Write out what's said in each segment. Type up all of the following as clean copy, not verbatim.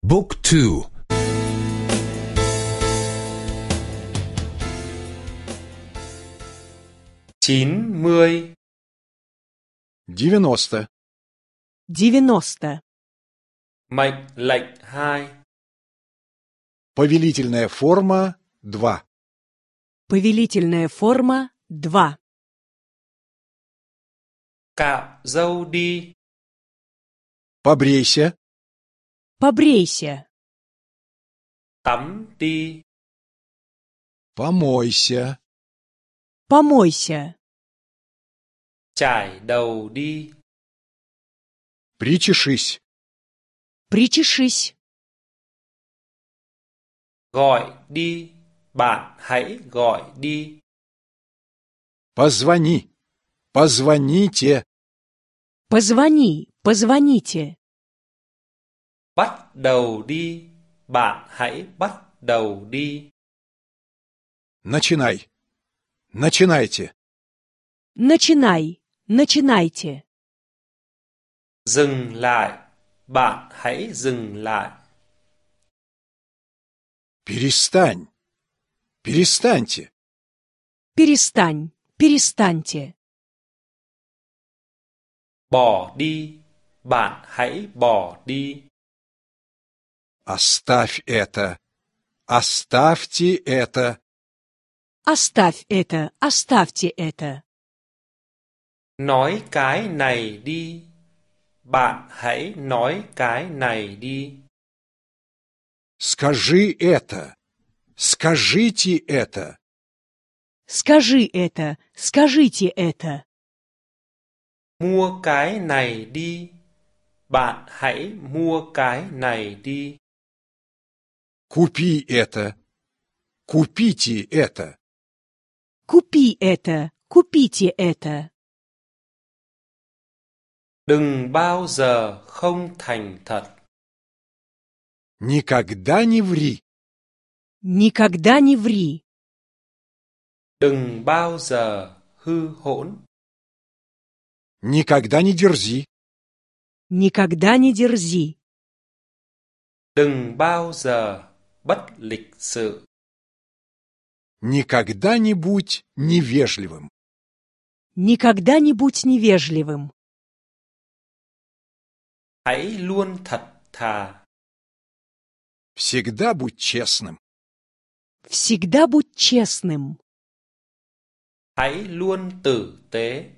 Book 2. 90. 90. 90. Mệnh lệnh 2. Повелительная форма 2. Повелительная форма 2. Cạo râu đi. Побрейся. Побрейся. Tắm đi. Помойся. Помойся. Chải đầu đi. Причешись. Причешись. Gọi đi. Bạn hãy gọi đi. Позвони. Позвоните. Позвони. Позвоните. Bắt đầu đi. Bạn hãy bắt đầu đi. Начинай. Начинайте. Начинай. Начинайте. Dừng lại. Bạn hãy dừng lại. Перестань. Перестаньте. Перестань. Перестаньте. Bỏ đi. Bạn hãy bỏ đi. Оставь это. Оставьте это. Оставь это. Оставьте это. Nói cái này đi. Bạn hãy nói cái này đi. Скажи это. Скажите это. Скажи это. Скажите это. Mua cái này đi. Bạn hãy mua cái này đi. Купи это. Купите это. Купи это. Купите это. Đừng bao giờ không thành thật. Никогда не ври. Никогда не ври. Đừng bao giờ hư hỗn. Никогда не дерзи. Никогда не дерзи. Đừng bao giờ bất lịch sự. Никогда не будь невежливым. Никогда не будь невежливым. Hãy luôn thật thà. Всегда будь честным. Всегда будь честным. Hãy luôn tử tế.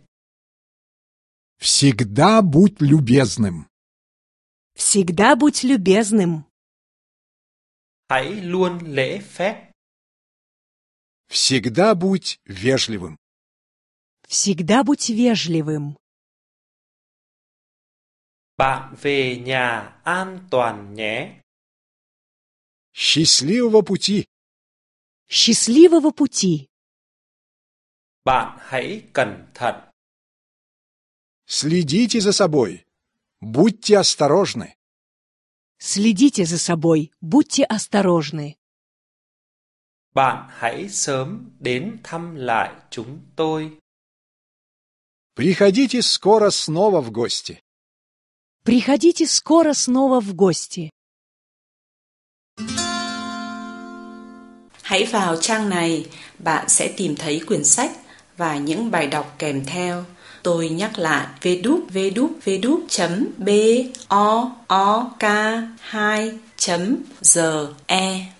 Всегда будь любезным. Всегда будь любезным. Hãy luôn lễ phép. Всегда будь вежливым. Всегда будь вежливым. Bạn về nhà an toàn nhé. Счастливого пути. Счастливого пути. Bạn hãy cẩn thận. Следите за собой. Будьте осторожны. Следите за собой. Будьте осторожны. Bạn hãy sớm đến thăm lại chúng tôi. Приходите скоро снова в гости. Приходите скоро снова в гости. Hãy vào trang này, bạn sẽ tìm thấy quyển sách và những bài đọc kèm theo. Tôi nhắc lại www.book2.ge